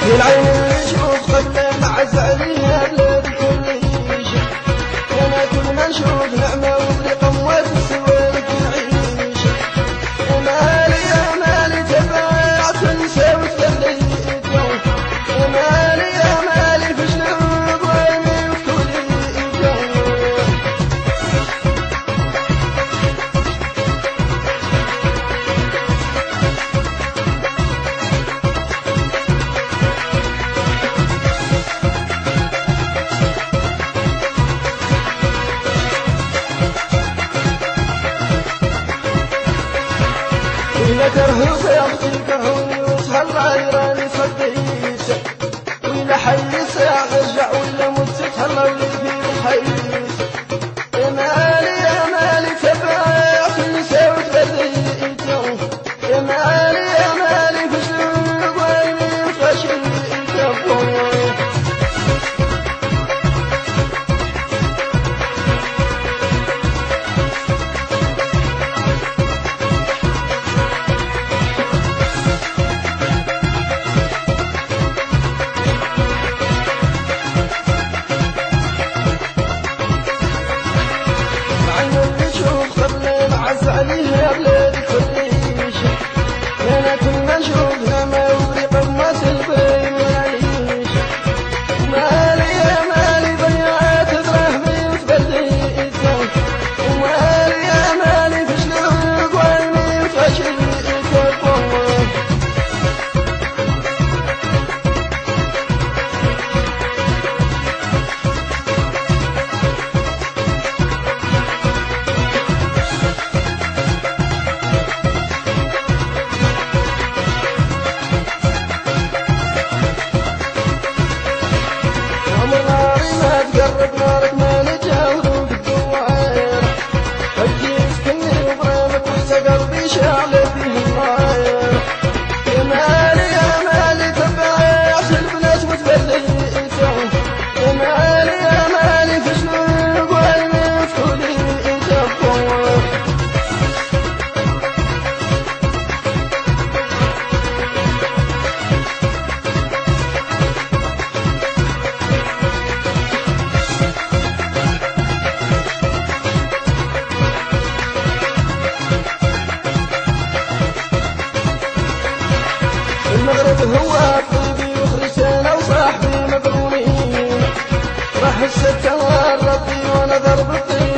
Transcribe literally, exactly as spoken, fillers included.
العين اللي نشوف قبل نعز عليها بلادي كل شيء، وانا كل ما نشوف نعمة وطريقة وتسوالك نعيش. ومالي يا مالي تبعت نسى وتخليت يوم، ومالي يا مالي في جنوب ويمين في كل يوم. وإلا كرهوك يا أختي كرهوني وتهلا عيراني صديت، وإلا حيس يا رجع وإلا مت تهلا ولدي بحيس. يا مالي يا مالي تبعت نسى وتبديت، يا مالي يا مالي في جنوب ويمين فشلت أبوي. عز عليها بلادي كل شيء، انا كل ما نشوف نعمة وطريقة ما تلبين ونعيش. مالي يا مالي ضيعت دراهمي وتبديت، ومالي يا مالي في شلوق وعيني فشلت والله. تقرب نارك ما نجاوب بالدوائر، وجهي يسكنني وبرامك وحتى قلبي شاعل فيه الناير. يا مالي يا مالي تبعت البنات وتبليت، يا مالي يا مالي في جنوب ويمين في كل جبور. المغرب هو طيبي وخرسانة وصاحبي مظلومين، راح الستة ربي وانا ضرب الطين.